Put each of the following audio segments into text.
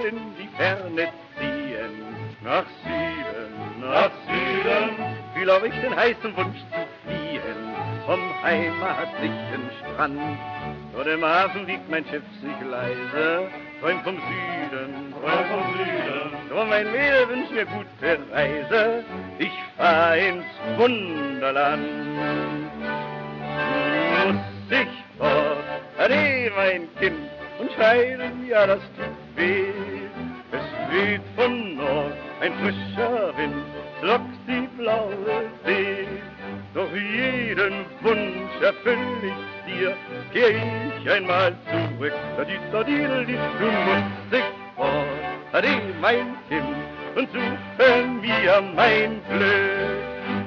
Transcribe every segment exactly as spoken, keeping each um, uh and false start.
in die Ferne ziehen. Nach Süden, nach Süden, fühl auch ich den heißen Wunsch zu fliehen, vom heimatlichen Strand. Vor dem Hafen wiegt mein Schiff sich leise, träumt vom Süden, träumt vom Süden. Drum mein Mädel wünscht mir gute Reise, ich fahr ins Wunderland. Muss ich fort, ade mein Kind, und scheiden, ja das tut weh. Es weht von Nord ein frischer Wind, lockt die blaue See. Doch jeden Wunsch erfüll ich dir, kehr ich einmal zurück. Da die da die die du musst ich fort, ade mein Kind, und suche mir mein Glück.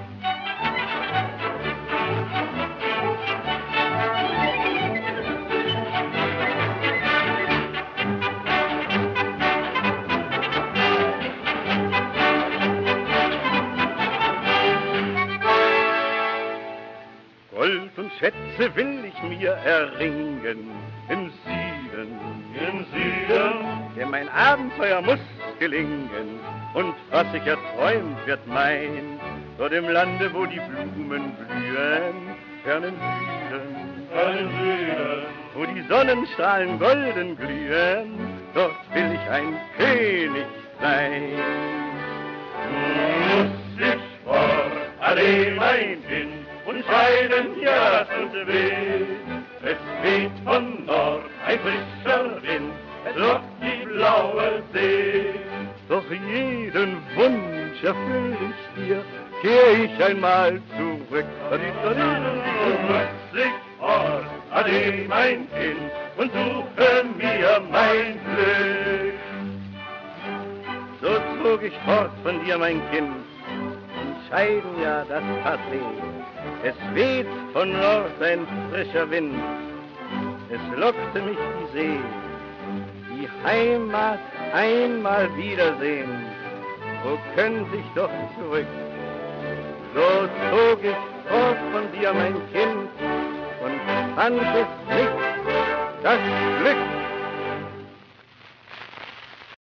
Gold und Schätze will ich mir erringen im Süden, im Süden. Denn mein Abenteuer muss gelingen und was ich erträumt wird mein. Dort im Lande, wo die Blumen blühen, fernen Süden, fernen Süden. Wo die Sonnenstrahlen golden glühen, dort will ich ein König sein. Muss ich fort, ade mein Kind, und scheiden, ja, tut weh. Es weht von Nord ein frischer Wind, es lockt die blaue See. Doch jeden Wunsch erfüll ich dir, kehr ich einmal zurück. Muss ich fort, ade mein Kind, und suche mir mein Glück. So zog ich fort von dir, mein Kind, scheiden, ja, das tat weh. Es weht von Nord ein frischer Wind, es lockte mich die See. Die Heimat einmal wiedersehen, wo könnte ich doch zurück? So zog ich fort von dir, mein Kind, und fand es nicht das Glück.